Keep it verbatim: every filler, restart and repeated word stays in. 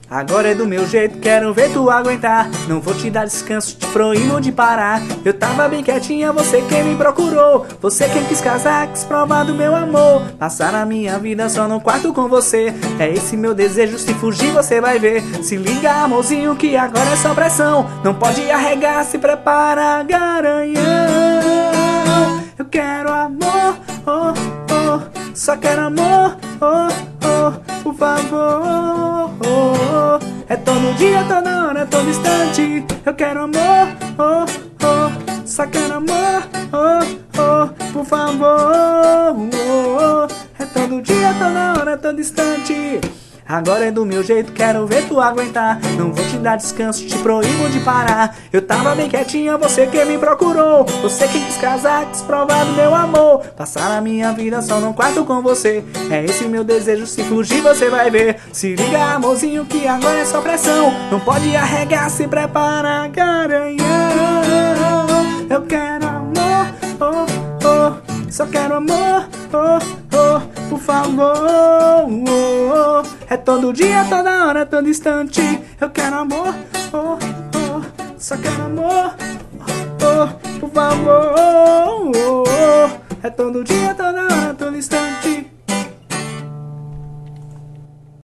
Agora é do meu jeito, quero ver tu aguentar. Não vou te dar descanso, te proíbo de parar. Eu tava bem quietinha, você quem me procurou. Você quem quis casar, quis provar do meu amor. Passar a minha vida só no quarto com você. É esse meu desejo, se fugir você vai ver. Se liga amorzinho que agora é só pressão. Não pode arregar, se prepara garanhão. Eu quero amor, oh, oh. Só quero amor, oh, oh. Por favor, oh, oh. É todo dia, toda hora, todo instante. Eu quero amor, oh, oh. Só quero amor, oh, oh. Por favor, oh, oh. É todo dia, toda hora, todo instante. Agora é do meu jeito, quero ver tu aguentar. Não vou te dar descanso, te proíbo de parar. Eu tava bem quietinha, você que me procurou. Você que quis casar, quis provar do meu amor. Passar a minha vida só num quarto com você. É esse meu desejo, se fugir você vai ver. Se liga amorzinho que agora é só pressão. Não pode arregar, se prepara garanhão. Eu quero amor, oh, oh. Só quero amor, oh, oh. Por favor, oh, oh. É todo dia, toda hora, todo instante. Eu quero amor, oh, oh. Só quero amor, oh, oh. Por favor, oh, oh. É todo dia, toda hora, todo instante.